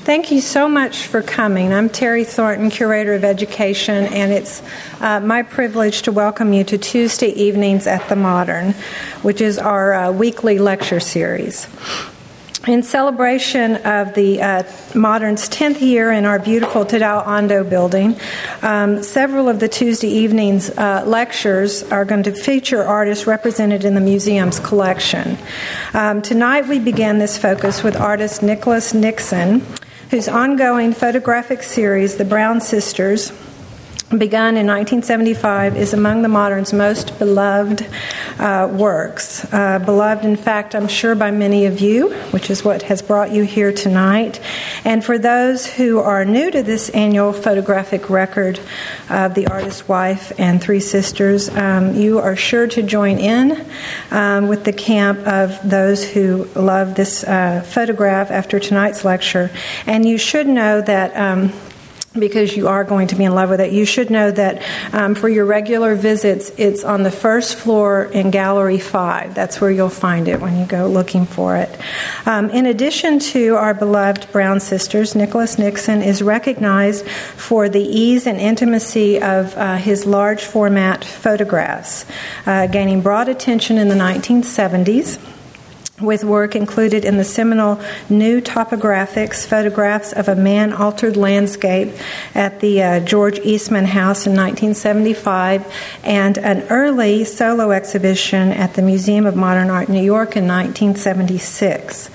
Thank you so much for coming. I'm Terry Thornton, Curator of Education, and it's my privilege to welcome you to Tuesday Evenings at the Modern, which is our weekly lecture series. In celebration of the Modern's 10th year in our beautiful Tadao Ando building, several of the Tuesday evenings lectures are going to feature artists represented in the museum's collection. Tonight we began this focus with artist Nicholas Nixon, whose ongoing photographic series, The Brown Sisters, begun in 1975, is among the Modern's most beloved works. Beloved, in fact, I'm sure by many of you, which is what has brought you here tonight. And for those who are new to this annual photographic record of the artist's wife and three sisters, you are sure to join in with the camp of those who love this photograph after tonight's lecture. And you should know that because you are going to be in love with it, you should know that for your regular visits, it's on the first floor in Gallery 5. That's where you'll find it when you go looking for it. In addition to our beloved Brown sisters, Nicholas Nixon is recognized for the ease and intimacy of his large format photographs, gaining broad attention in the 1970s. With work included in the seminal New Topographics, photographs of a man-altered landscape at the George Eastman House in 1975, and an early solo exhibition at the Museum of Modern Art, New York in 1976.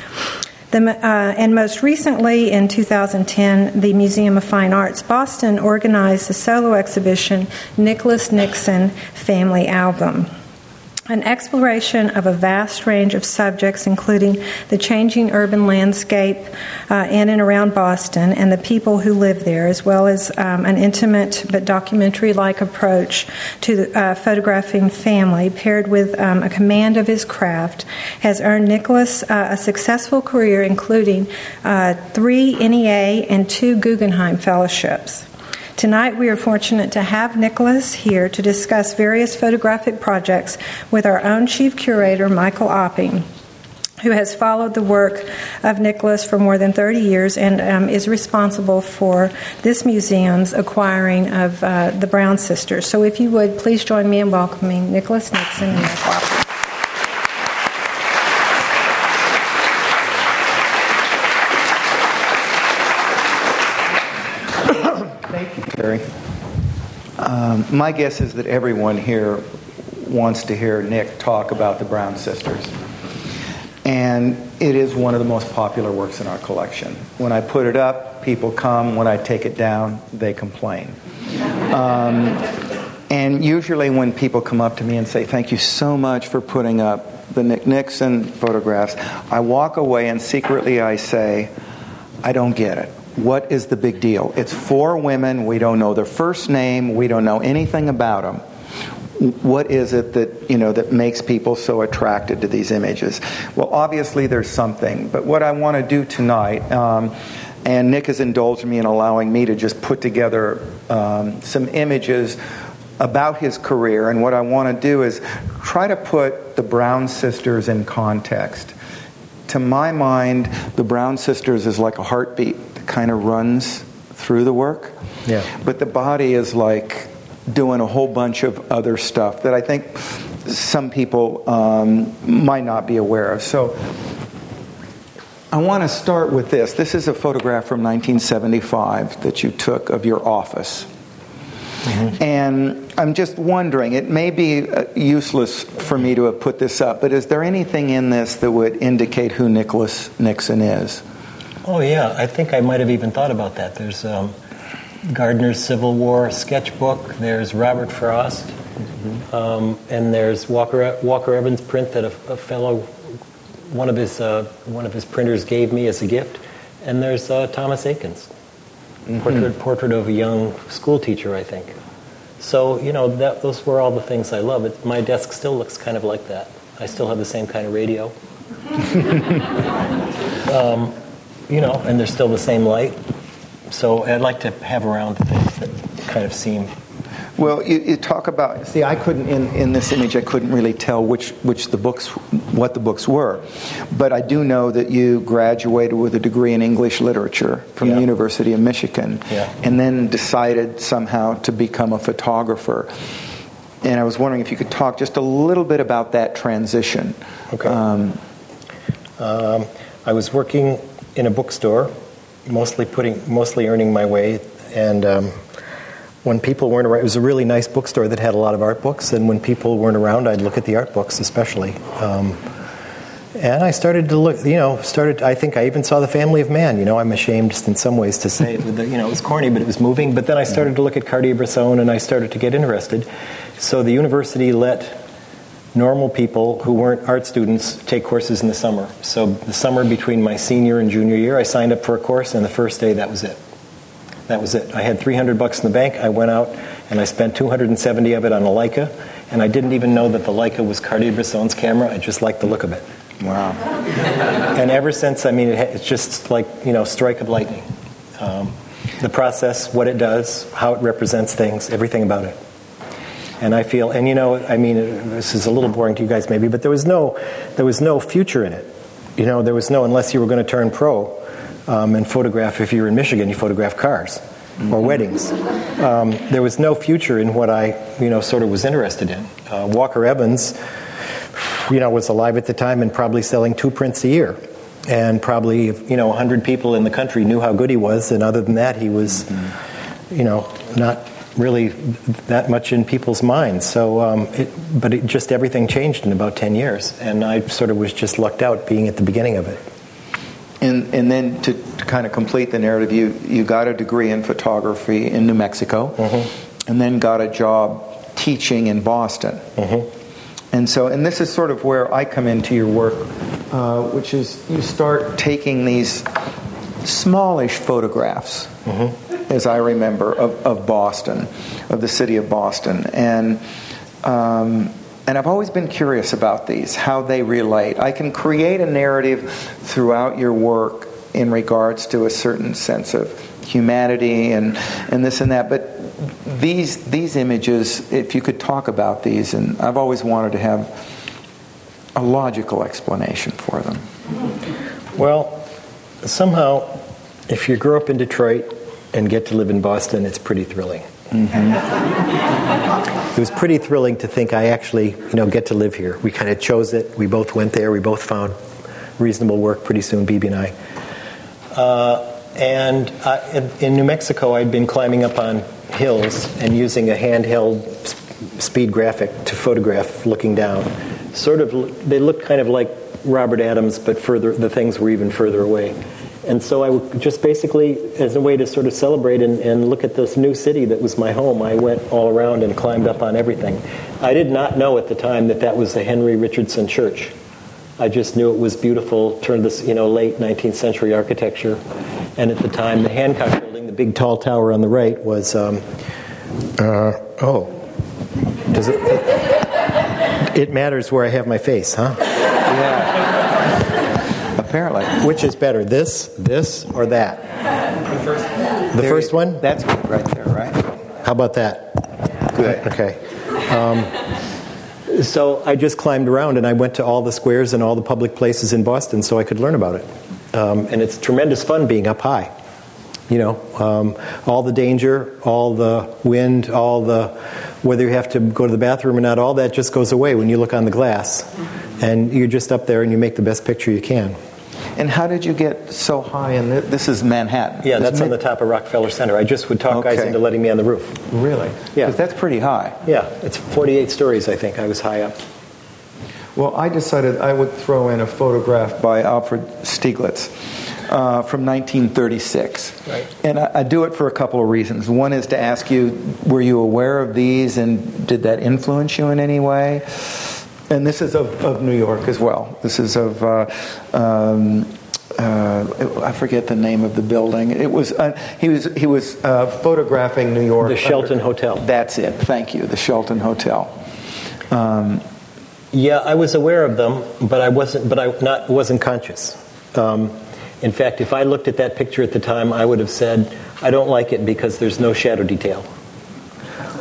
And most recently, in 2010, the Museum of Fine Arts Boston organized the solo exhibition, Nicholas Nixon Family Album. An exploration of a vast range of subjects, including the changing urban landscape in and around Boston and the people who live there, as well as an intimate but documentary-like approach to photographing family, paired with a command of his craft, has earned Nicholas a successful career, including 3 NEA and 2 Guggenheim Fellowships. Tonight we are fortunate to have Nicholas here to discuss various photographic projects with our own chief curator, Michael Opping, who has followed the work of Nicholas for more than 30 years and is responsible for this museum's acquiring of the Brown sisters. So if you would, please join me in welcoming Nicholas Nixon and Michael Opping. Terry. My guess is that everyone here wants to hear Nick talk about the Brown sisters. And it is one of the most popular works in our collection. When I put it up, people come. When I take it down, they complain. And usually when people come up to me and say, "Thank you so much for putting up the Nick Nixon photographs," I walk away and secretly I say, "I don't get it. What is the big deal? It's 4 women. We don't know their first name. We don't know anything about them. What is it that, that makes people so attracted to these images?" Well, obviously there's something. But what I want to do tonight, and Nick has indulged me in allowing me to just put together some images about his career. And what I want to do is try to put the Brown sisters in context. To my mind, the Brown sisters is like a heartbeat that kind of runs through the work. Yeah. But the body is like doing a whole bunch of other stuff that I think some people might not be aware of. So I want to start with this. This is a photograph from 1975 that you took of your office. Mm-hmm. And I'm just wondering, it may be useless for me to have put this up, but is there anything in this that would indicate who Nicholas Nixon is? Oh, yeah. I think I might have even thought about that. There's Gardner's Civil War sketchbook. There's Robert Frost. Mm-hmm. And there's Walker Evans' print that a fellow, one of his printers gave me as a gift. And there's Thomas Eakins. Mm-hmm. Portrait of a young school teacher, I think. So, those were all the things I love. My desk still looks kind of like that. I still have the same kind of radio. And there's still the same light. So I'd like to have around things that kind of seem Well, you talk about. See, I couldn't in this image. I couldn't really tell what the books were, but I do know that you graduated with a degree in English literature from the University of Michigan, and then decided somehow to become a photographer. And I was wondering if you could talk just a little bit about that transition. Okay. I was working in a bookstore, mostly earning my way, and when people weren't around, it was a really nice bookstore that had a lot of art books, and when people weren't around, I'd look at the art books especially. And I started to look, I think I even saw The Family of Man. I'm ashamed in some ways to say it, it was corny, but it was moving. But then I started to look at Cartier-Bresson, and I started to get interested. So the university let normal people who weren't art students take courses in the summer. So the summer between my senior and junior year, I signed up for a course, and the first day, that was it. That was it. I had $300 in the bank. I went out, and I spent $270 of it on a Leica, and I didn't even know that the Leica was Cartier-Bresson's camera. I just liked the look of it. Wow. And ever since, it's just like, strike of lightning. The process, what it does, how it represents things, everything about it. And I feel, this is a little boring to you guys maybe, but there was no future in it. There was no, unless you were going to turn pro and photograph, if you were in Michigan, you photograph cars or weddings. There was no future in what I, sort of was interested in. Walker Evans, was alive at the time and probably selling 2 prints a year. And probably, 100 people in the country knew how good he was, and other than that, he was, not really that much in people's minds. So, just everything changed in about 10 years, and I sort of was just lucked out being at the beginning of it. And then to kind of complete the narrative, you got a degree in photography in New Mexico, and then got a job teaching in Boston. And this is sort of where I come into your work, which is you start taking these smallish photographs, as I remember, of Boston, of the city of Boston. And I've always been curious about these, how they relate. I can create a narrative throughout your work in regards to a certain sense of humanity and this and that, but these images, if you could talk about these, and I've always wanted to have a logical explanation for them. Well, somehow, if you grow up in Detroit and get to live in Boston, it's pretty thrilling. It was pretty thrilling to think I actually, get to live here. We kind of chose it. We both went there. We both found reasonable work pretty soon, Bibi and I. In New Mexico, I'd been climbing up on hills and using a handheld speed graphic to photograph looking down. They looked kind of like Robert Adams, but the things were even further away. And so I would just basically, as a way to sort of celebrate and look at this new city that was my home, I went all around and climbed up on everything. I did not know at the time that was the Henry Richardson Church. I just knew it was beautiful, turned this, late 19th century architecture. And at the time, the Hancock Building, the big tall tower on the right, was, does it? It matters where I have my face, huh? Yeah. Apparently. Which is better, this, or that? The first one. The first one? That's good right there, right? How about that? Good. Okay. So I just climbed around, and I went to all the squares and all the public places in Boston so I could learn about it. And it's tremendous fun being up high. All the danger, all the wind, whether you have to go to the bathroom or not, all that just goes away when you look on the glass. And you're just up there and you make the best picture you can. And how did you get so high? And this is Manhattan. Yeah, that's on the top of Rockefeller Center. I just would talk guys into letting me on the roof. Really? Yeah. Because that's pretty high. Yeah, it's 48 stories, I think. I was high up. Well, I decided I would throw in a photograph by Alfred Stieglitz from 1936. Right. And I do it for a couple of reasons. One is to ask you, were you aware of these, and did that influence you in any way? And this is of New York as well. This is of, I forget the name of the building. It was he was photographing New York. The Shelton Hotel. That's it. Thank you. The Shelton Hotel. Yeah, I was aware of them, but I wasn't conscious. In fact, if I looked at that picture at the time, I would have said, I don't like it because there's no shadow detail.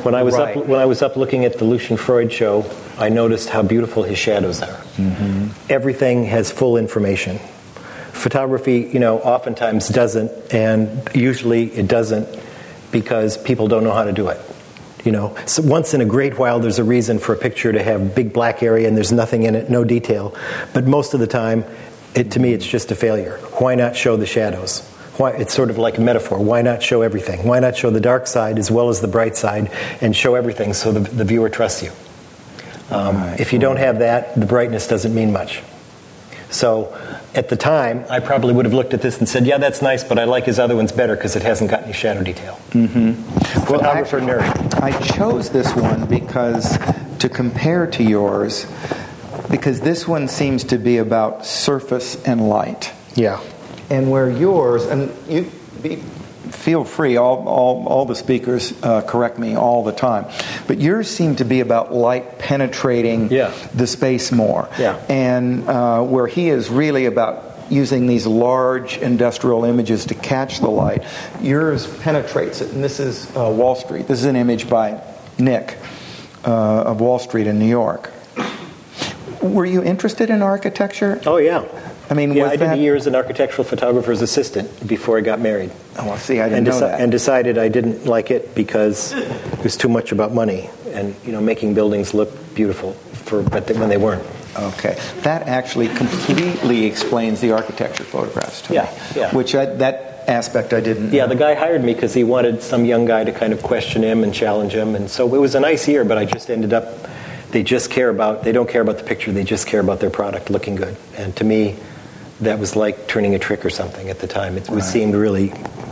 When I was Right. up looking at the Lucian Freud show, I noticed how beautiful his shadows are. Mm-hmm. Everything has full information. Photography, oftentimes doesn't, and usually it doesn't because people don't know how to do it. So once in a great while, there's a reason for a picture to have big black area and there's nothing in it, no detail. But most of the time, to me, it's just a failure. Why not show the shadows? It's sort of like a metaphor. Why not show everything? Why not show the dark side as well as the bright side and show everything so the viewer trusts you? If you don't have that, the brightness doesn't mean much. So at the time, I probably would have looked at this and said, yeah, that's nice, but I like his other ones better because it hasn't got any shadow detail. Mm-hmm. Well, Photographer nerd. I chose this one because to compare to yours, because this one seems to be about surface and light. Yeah. And where yours, and feel free, all the speakers correct me all the time, but yours seem to be about light penetrating the space more. Yeah. And where he is really about using these large industrial images to catch the light, yours penetrates it. And this is Wall Street. This is an image by Nick of Wall Street in New York. Were you interested in architecture? Oh, yeah. I mean, I did a year as an architectural photographer's assistant before I got married. Oh, well, see, I didn't know that. And decided I didn't like it because it was too much about money and, making buildings look beautiful when they weren't. Okay. That actually completely explains the architecture photographs to me. Yeah. Which that aspect I didn't know. The guy hired me because he wanted some young guy to kind of question him and challenge him. And so it was a nice year, but I just ended up, they don't care about the picture, they just care about their product looking good. And to me, that was like turning a trick or something at the time. It seemed really,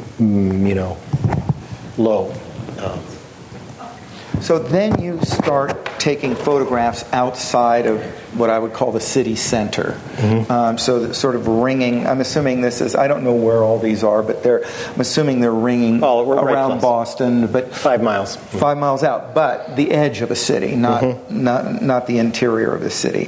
low. So then you start taking photographs outside of what I would call the city center. Mm-hmm. So that sort of ringing, I'm assuming this is, I don't know where all these are, but I'm assuming they're ringing around Boston, but 5 miles. 5 miles out, but the edge of a city, not the interior of the city.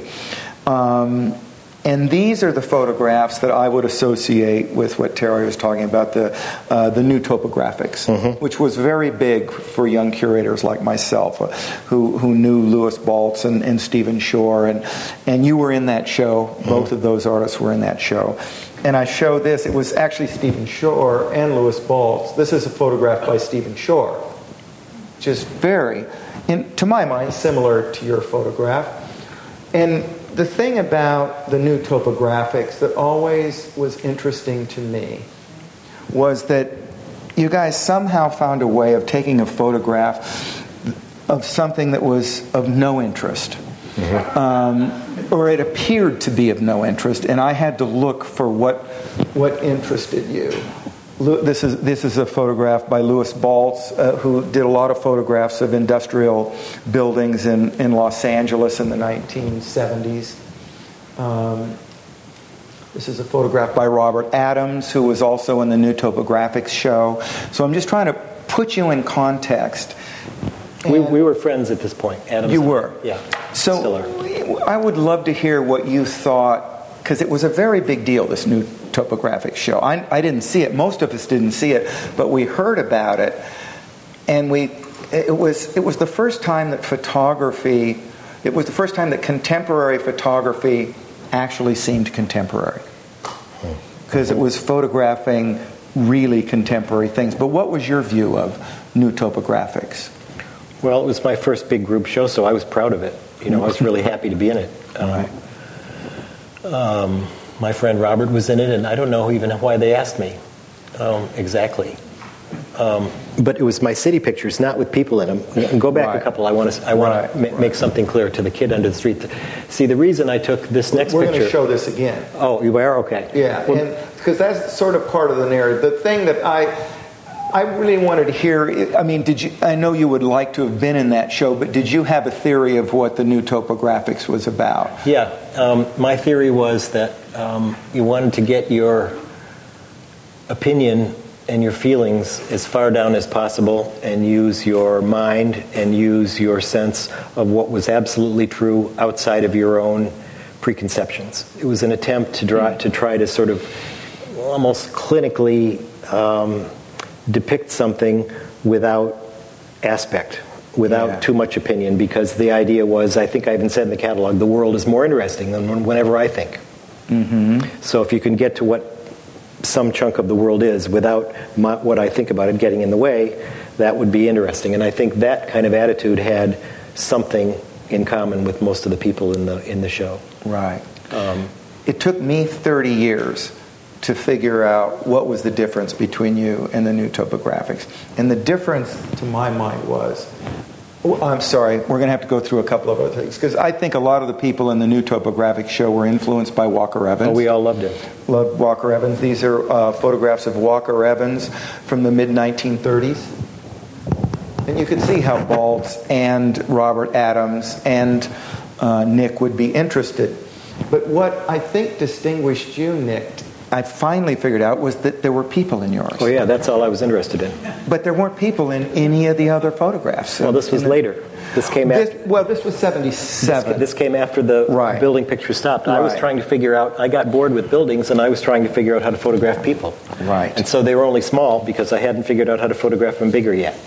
And these are the photographs that I would associate with what Terry was talking about, the new topographics, which was very big for young curators like myself, who knew Louis Baltz and Stephen Shore, and you were in that show. Both of those artists were in that show. And I show this. It was actually Stephen Shore and Louis Baltz. This is a photograph by Stephen Shore, which is very, to my mind, similar to your photograph. And the thing about the new topographics that always was interesting to me was that you guys somehow found a way of taking a photograph of something that was of no interest. Or it appeared to be of no interest, and I had to look for what interested you. This is a photograph by Louis Baltz, who did a lot of photographs of industrial buildings in Los Angeles in the 1970s. This is a photograph by Robert Adams, who was also in the New Topographics show. So I'm just trying to put you in context. We were friends at this point. Adams. You were? Yeah. So still are. I would love to hear what you thought, because it was a very big deal, this New Topographics show. I didn't see it. Most of us didn't see it, but we heard about it, and it was the first time that photography, it was the first time that contemporary photography actually seemed contemporary, because it was photographing really contemporary things. But what was your view of New Topographics? Well, it was my first big group show, so I was proud of it. I was really happy to be in it. My friend Robert was in it, and I don't know even why they asked me exactly. But it was my city pictures, not with people in them. Go back a couple. I want to make something clear to the kid under the street. See, the reason I took this next picture... We're going to show this again. Oh, you are? Okay. Yeah, because that's sort of part of the narrative. The thing that I really wanted to hear, I mean, I know you would like to have been in that show, but did you have a theory of what the New Topographics was about? Yeah, my theory was that you wanted to get your opinion and your feelings as far down as possible and use your mind and use your sense of what was absolutely true outside of your own preconceptions. It was an attempt to try to sort of almost clinically depict something without aspect, without too much opinion, because the idea was, I think I even said in the catalog, the world is more interesting than whenever I think. So if you can get to what some chunk of the world is without what I think about it getting in the way, that would be interesting. And I think that kind of attitude had something in common with most of the people in the show. Right. It took me 30 years to figure out what was the difference between you and the new topographics. And the difference, to my mind, was... I'm sorry, we're going to have to go through a couple of other things, because I think a lot of the people in the new topographic show were influenced by Walker Evans. Oh, we all loved it. Loved Walker Evans. These are photographs of Walker Evans from the mid-1930s. And you could see how Baltz and Robert Adams and Nick would be interested. But what I think distinguished you, Nick, I finally figured out, was that there were people in yours. Oh yeah, that's all I was interested in. But there weren't people in any of the other photographs. Well, this was later. This came after. This was 77. This came after the building picture stopped. I was trying to figure out, I got bored with buildings, and I was trying to figure out how to photograph people. Right. And so they were only small because I hadn't figured out how to photograph them bigger yet.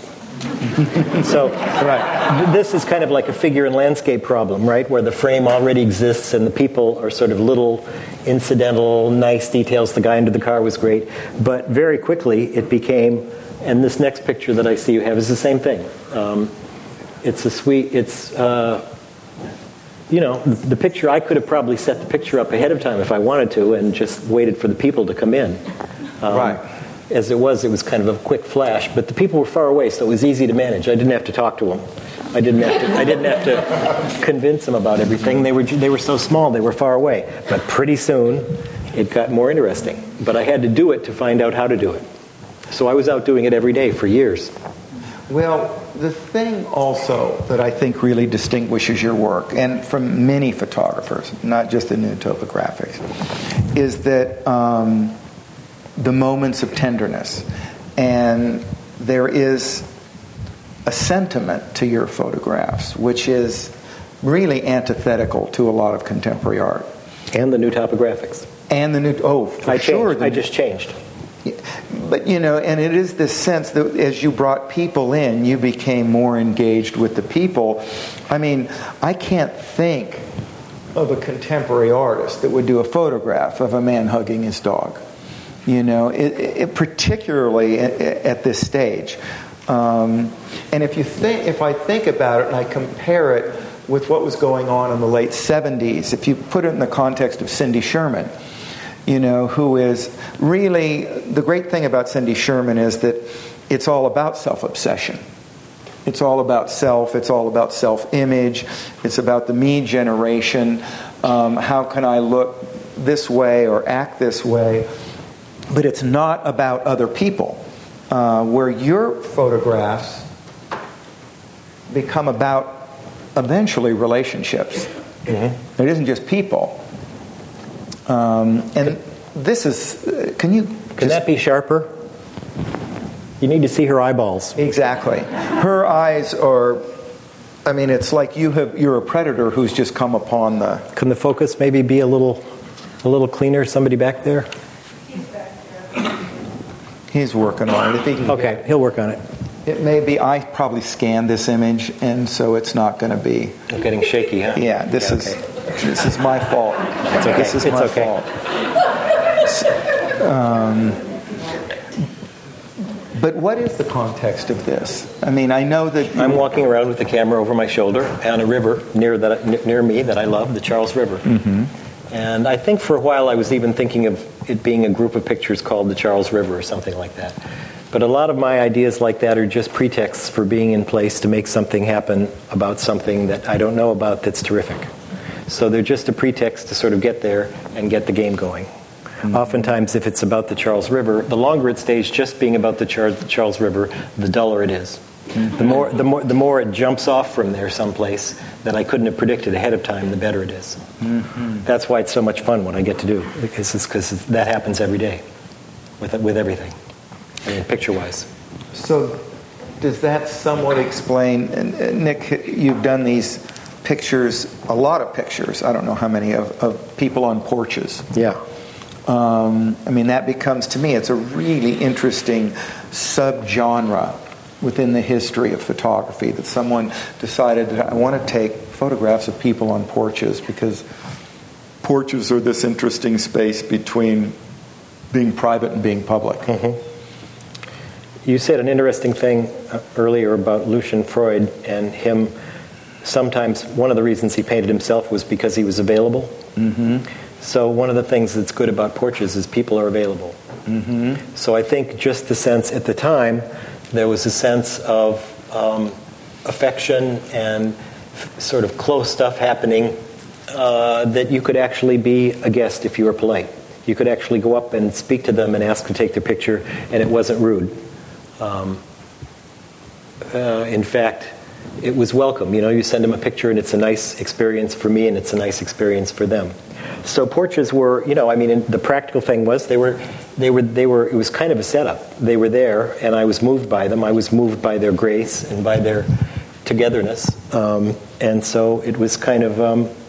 So this is kind of like a figure and landscape problem, right? Where the frame already exists and the people are sort of little incidental, nice details. The guy under the car was great. But very quickly it became, and this next picture that I see you have is the same thing. It's a sweet, the picture, I could have probably set the picture up ahead of time if I wanted to and just waited for the people to come in. As it was kind of a quick flash, but the people were far away, so it was easy to manage. I didn't have to talk to them. I didn't have to convince them about everything. They were so small, they were far away. But pretty soon, it got more interesting. But I had to do it to find out how to do it. So I was out doing it every day for years. Well, the thing also that I think really distinguishes your work, and from many photographers, not just the new topographics, is that the moments of tenderness. And there is a sentiment to your photographs which is really antithetical to a lot of contemporary art. And the new topographics. And the new... Oh, for sure. I just changed. But, and it is this sense that as you brought people in, you became more engaged with the people. I mean, I can't think of a contemporary artist that would do a photograph of a man hugging his dog. Particularly at this stage. And if I think about it and I compare it with what was going on in the late 70s, if you put it in the context of Cindy Sherman, who is really, the great thing about Cindy Sherman is that it's all about self-obsession. It's all about self. It's all about self-image. It's about the me generation. How can I look this way or act this way? But it's not about other people. Where your photographs become about, eventually, relationships. Mm-hmm. It isn't just people. And this is... Can that be sharper? You need to see her eyeballs. Exactly. Her eyes are... I mean, it's like you're a predator who's just come upon the... Can the focus maybe be a little cleaner? Somebody back there? He's working on it. If he can he'll work on it. It may be, I probably scanned this image, and so it's not going to be... It's getting shaky, huh? Yeah, this is my fault. It's okay. This is my fault. But what is the context of this? I mean, I know that... I'm walking around with the camera over my shoulder on a river near me that I love, the Charles River. Mm-hmm. And I think for a while I was even thinking of it being a group of pictures called the Charles River or something like that. But a lot of my ideas like that are just pretexts for being in place to make something happen about something that I don't know about that's terrific. So they're just a pretext to sort of get there and get the game going. Mm-hmm. Oftentimes, if it's about the Charles River, the longer it stays just being about the Charles River, the duller it is. Mm-hmm. The more it jumps off from there someplace that I couldn't have predicted ahead of time, the better it is. Mm-hmm. That's why it's so much fun what I get to do, because that happens every day with everything. I mean, picture-wise. So, does that somewhat explain? And Nick, you've done these pictures, a lot of pictures. I don't know how many of people on porches. Yeah. I mean, that becomes, to me, it's a really interesting subgenre within the history of photography that someone decided that I want to take photographs of people on porches, because porches are this interesting space between being private and being public. Mm-hmm. You said an interesting thing earlier about Lucian Freud and him. Sometimes one of the reasons he painted himself was because he was available. Mm-hmm. So one of the things that's good about porches is people are available. Mm-hmm. So I think just the sense at the time, there was a sense of affection and sort of close stuff happening that you could actually be a guest if you were polite. You could actually go up and speak to them and ask to take their picture, and it wasn't rude. In fact, it was welcome. You send them a picture, and it's a nice experience for me, and it's a nice experience for them. So porches were, the practical thing was they were. It was kind of a setup. They were there, and I was moved by them. I was moved by their grace and by their togetherness, and so it was kind of,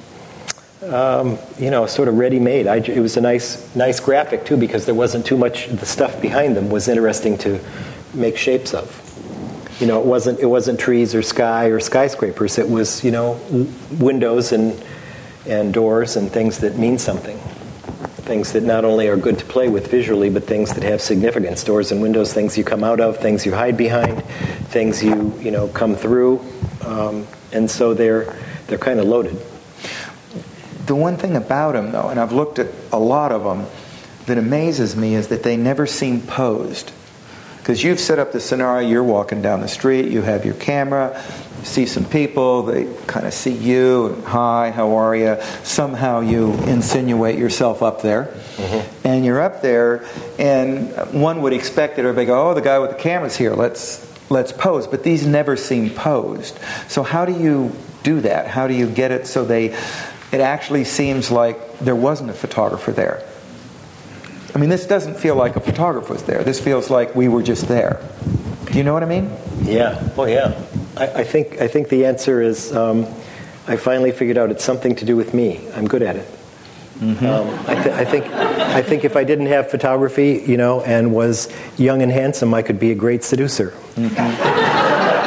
sort of ready-made. It was a nice graphic too, because there wasn't too much. The stuff behind them was interesting to make shapes of. It wasn't trees or sky or skyscrapers. It was windows and doors and things that mean something. Things that not only are good to play with visually, but things that have significance. Doors and windows, things you come out of, things you hide behind, things you come through, and so they're kind of loaded. The one thing about them, though, and I've looked at a lot of them, that amazes me is that they never seem posed. Because you've set up the scenario, you're walking down the street, you have your camera, you see some people, they kind of see you, and hi, how are you? Somehow you insinuate yourself up there, mm-hmm. and you're up there, and one would expect that everybody go, oh, the guy with the camera's here, let's pose. But these never seem posed. So how do you do that? How do you get it so it actually seems like there wasn't a photographer there? I mean, this doesn't feel like a photographer was there. This feels like we were just there. Do you know what I mean? Yeah. Oh, yeah. I think the answer is I finally figured out it's something to do with me. I'm good at it. Mm-hmm. I think if I didn't have photography, and was young and handsome, I could be a great seducer. Mm-hmm.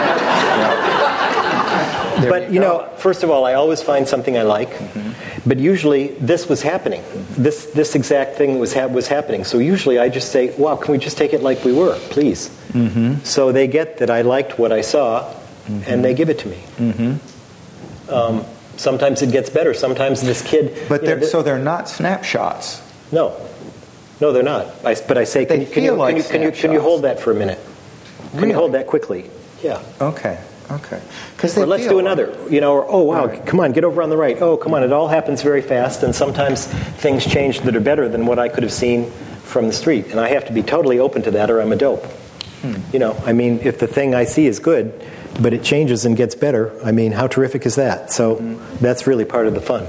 But first of all, I always find something I like. Mm-hmm. But usually, this was happening. Mm-hmm. This exact thing was happening. So usually, I just say, "Wow, can we just take it like we were, please?" Mm-hmm. So they get that I liked what I saw, mm-hmm. and they give it to me. Mm-hmm. Sometimes it gets better. Sometimes this kid. But they're not snapshots. No, they're not. But I say, can you hold that for a minute? Can you hold that quickly? Yeah. Okay. Or let's do another. Oh wow, right. Come on, get over on the right. Oh, come on, it all happens very fast, and sometimes things change that are better than what I could have seen from the street, and I have to be totally open to that, or I'm a dope. If the thing I see is good, but it changes and gets better, how terrific is that? So that's really part of the fun.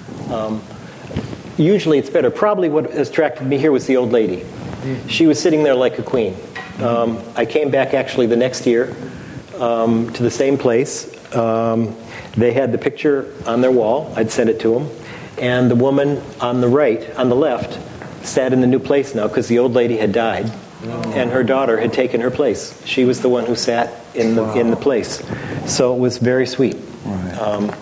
Usually it's better. Probably what attracted me here was the old lady. She was sitting there like a queen. I came back actually the next year to the same place. They had the picture on their wall. I'd sent it to them. And the woman on the left, sat in the new place now because the old lady had died. And her daughter had taken her place. She was the one who sat in the place. So it was very sweet. Right.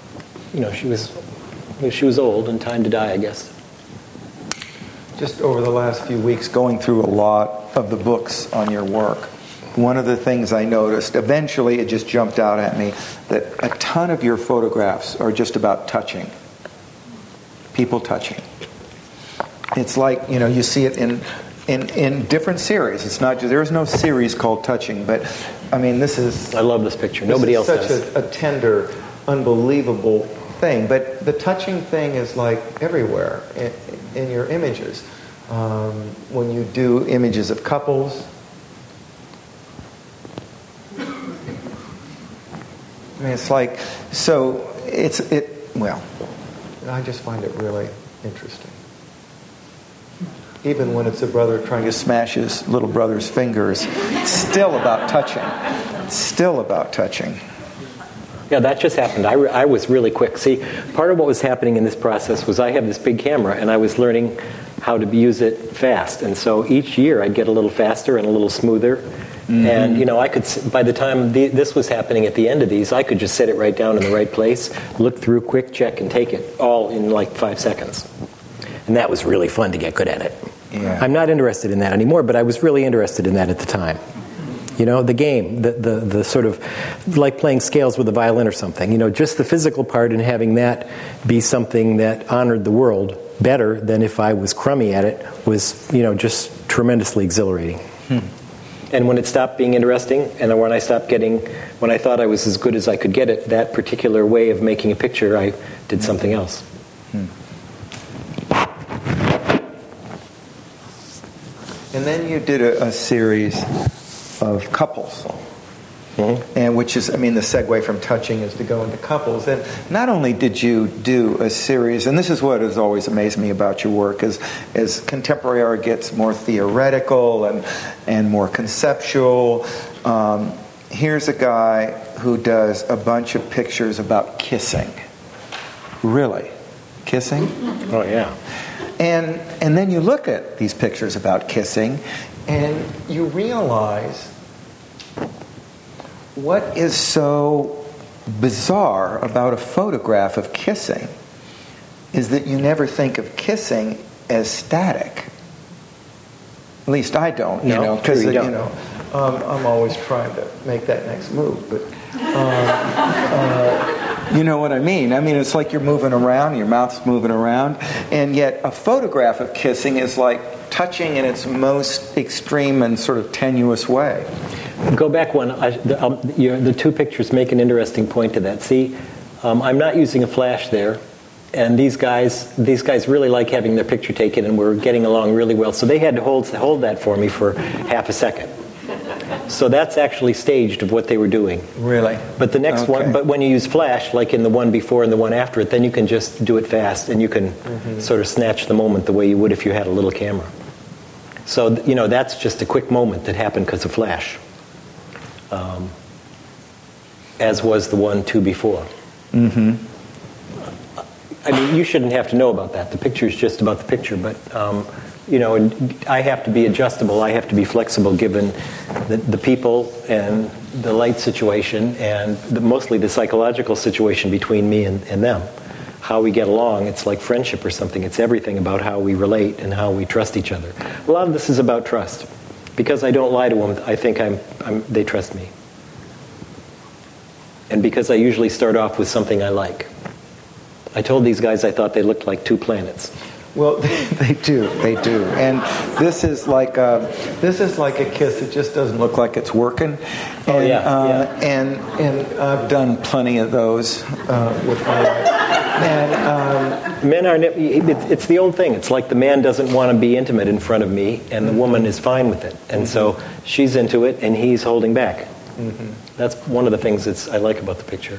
She was old and time to die, I guess. Just over the last few weeks, going through a lot of the books on your work, one of the things I noticed, eventually it just jumped out at me, that a ton of your photographs are just about touching. People touching. It's like, you see it in different series. It's not just, there's no series called Touching, but this is... I love this picture. Nobody else does. Such a tender, unbelievable thing. But the touching thing is like everywhere in your images. When you do images of couples, it's like, I just find it really interesting. Even when it's a brother trying to smash his little brother's fingers, it's still about touching. Yeah, that just happened. I was really quick. See, part of what was happening in this process was I have this big camera, and I was learning how to use it fast. And so each year I'd get a little faster and a little smoother. Mm-hmm. And, I could, by the time this was happening at the end of these, I could just set it right down in the right place, look through, quick check, and take it all in like 5 seconds. And that was really fun to get good at it. Yeah. I'm not interested in that anymore, but I was really interested in that at the time. The game, the sort of like playing scales with a violin or something. Just the physical part and having that be something that honored the world better than if I was crummy at it was, just tremendously exhilarating. And when it stopped being interesting, and when I thought I was as good as I could get it, that particular way of making a picture, I did something else. And then you did a series of couples. Mm-hmm. And which is, the segue from touching is to go into couples. And not only did you do a series, and this is what has always amazed me about your work, is as contemporary art gets more theoretical and more conceptual. Here's a guy who does a bunch of pictures about kissing. Really? Kissing? Oh, yeah. And then you look at these pictures about kissing, and you realize what is so bizarre about a photograph of kissing is that you never think of kissing as static. At least I don't, because I'm always trying to make that next move. But you know what I mean? It's like you're moving around, your mouth's moving around, and yet a photograph of kissing is like touching in its most extreme and sort of tenuous way. Go back one. The two pictures make an interesting point to that. See, I'm not using a flash there, and these guys really like having their picture taken, and we're getting along really well. So they had to hold that for me for half a second. So that's actually staged of what they were doing. Really? But the next one, but when you use flash, like in the one before and the one after it, then you can just do it fast, and you can sort of snatch the moment the way you would if you had a little camera. So that's just a quick moment that happened because of flash. As was the 2 before. Mm-hmm. You shouldn't have to know about that. The picture is just about the picture, but I have to be adjustable. I have to be flexible given the people and the light situation and mostly the psychological situation between me and them. How we get along, it's like friendship or something. It's everything about how we relate and how we trust each other. A lot of this is about trust. Because I don't lie to them, I think they trust me. And because I usually start off with something I like. I told these guys I thought they looked like 2 planets. Well, they do. And this is like a kiss that just doesn't look like it's working. And, And I've done plenty of those with my wife. And men are. It's the old thing. It's like the man doesn't want to be intimate in front of me, and the woman is fine with it. And so she's into it, and he's holding back. Mm-hmm. That's one of the things I like about the picture.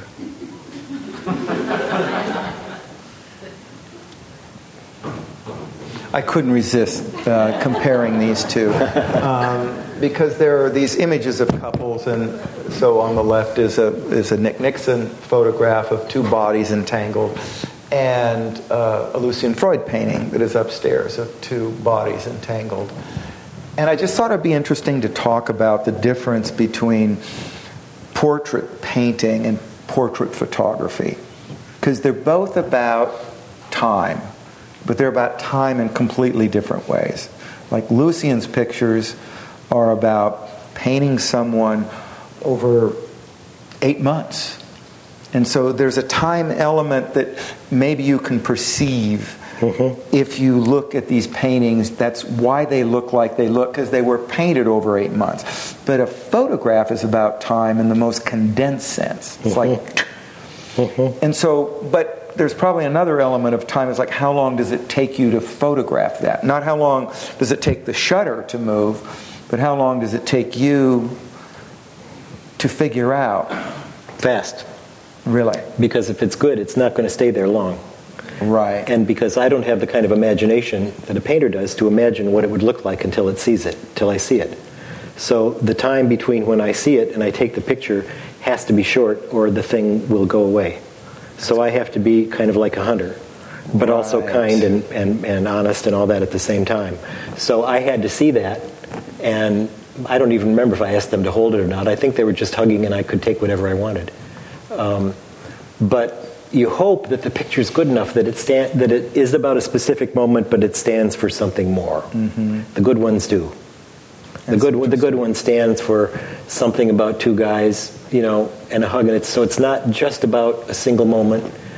I couldn't resist comparing these two because there are these images of couples, and so on the left is a Nick Nixon photograph of 2 bodies entangled, and a Lucian Freud painting that is upstairs of 2 bodies entangled. And I just thought it'd be interesting to talk about the difference between portrait painting and portrait photography, because they're both about time. But they're about time in completely different ways. Like Lucian's pictures are about painting someone over 8 months. And so there's a time element that maybe you can perceive if you look at these paintings. That's why they look like they look, because they were painted over 8 months. But a photograph is about time in the most condensed sense. It's like... And so, but there's probably another element of time. Is like, how long does it take you to photograph that? Not how long does it take the shutter to move, but how long does it take you to figure out? Fast. Really? Because if it's good, it's not going to stay there long. Right. And because I don't have the kind of imagination that a painter does to imagine what it would look like until I see it. So the time between when I see it and I take the picture has to be short, or the thing will go away. So I have to be kind of like a hunter. but also Right. kind and honest and all that at the same time. So I had to see that, and I don't even remember if I asked them to hold it or not. I think they were just hugging and I could take whatever I wanted. But you hope that the picture is good enough that that it is about a specific moment, but it stands for something more. Mm-hmm. The good ones do. The good one stands for something about two guys, and a hug. And so it's not just about a single moment.